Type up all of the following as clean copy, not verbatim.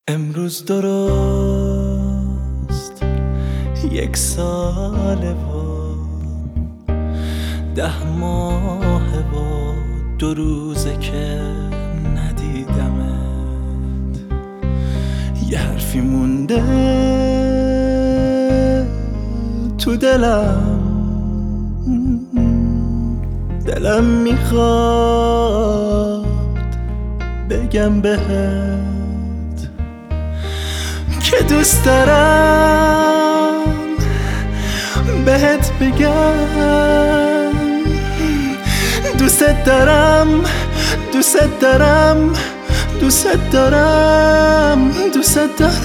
امروز درست 1 ساله و 10 ماهه و 2 روزه که ندیدمت. یه حرفی مونده تو دلم میخواد بگم بهت که دوست دارم بهت بگم دوست دارم دوست دارم دوست دارم دوست دارم.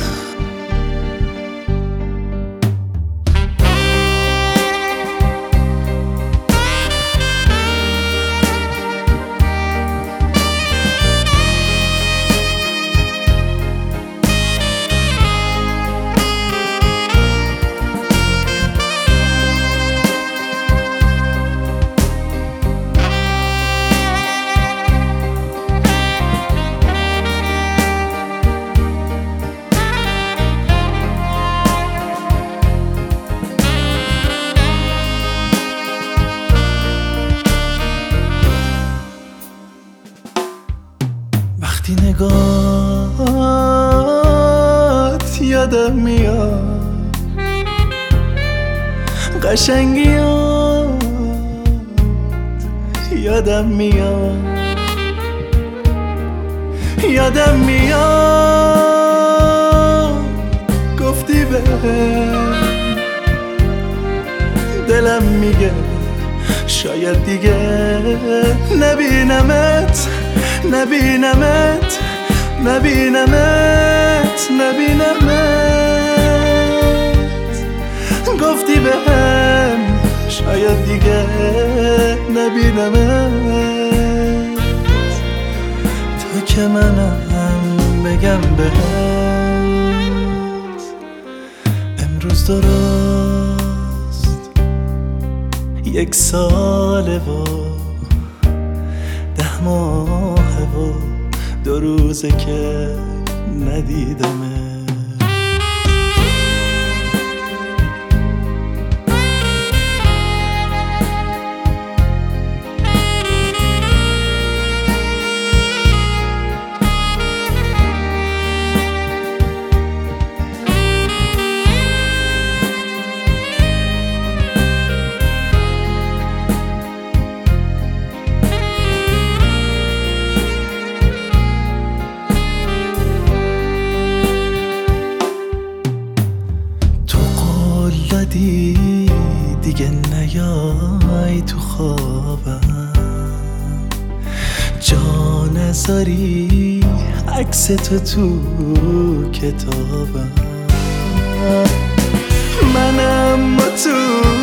وقتی نگاهت یادم میاد قشنگیات یادم میاد یادم میاد گفتی بهم دلم میگه شاید دیگه نبینمت نبینمت نبینمت نبینمت. گفتی بهم شاید دیگه نبینمت تا که منم بگم بهت امروز درست 1 ساله و 10 ماهه و 2 روزه که ندیدمت. دیگه نیای تو خوابم جا نذاری عکس تو کتابم. منم تو